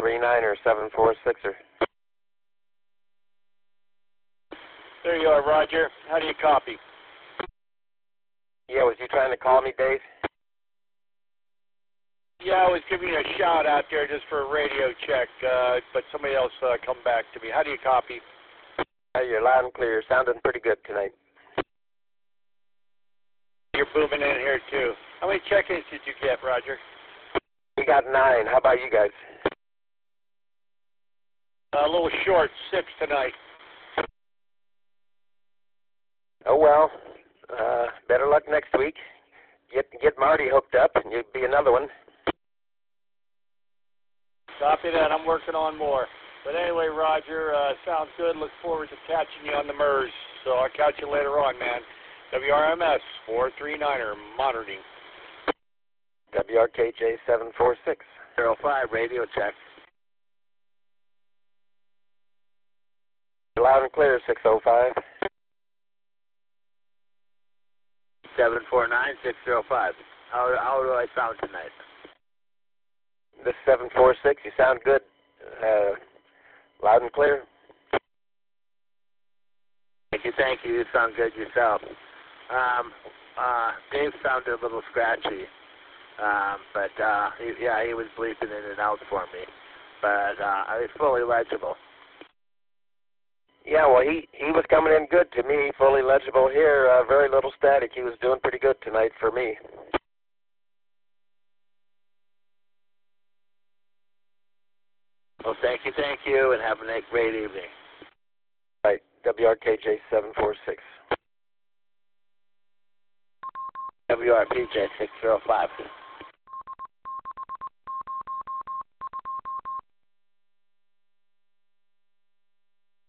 439er 746er. There you are, Roger. How do you copy? Yeah, was you trying to call me, Dave? Yeah, I was giving you a shout out there just for a radio check, but somebody else come back to me. How do you copy? You're loud and clear. Sounding pretty good tonight. You're booming in here, too. How many check-ins did you get, Roger? We got 9. How about you guys? A little short, 6 tonight. Oh, well, better luck next week. Get Marty hooked up, and you'd be another one. Copy that. I'm working on more. But anyway, Roger, sounds good. Look forward to catching you on the MERS. So I'll catch you later on, man. WRMS 439er monitoring. WRKJ 746. 05 radio check. Loud and clear, 605. 749 605. How do I sound tonight? This is 746. You sound good. Loud and clear. Thank you. You sound good yourself. Dave sounded a little scratchy, but he was bleeping in and out for me. But it's fully legible. Yeah, well, he was coming in good to me, fully legible here, very little static. He was doing pretty good tonight for me. Well, thank you, and have a great evening. Right, WRKJ 746. WRPJ 605.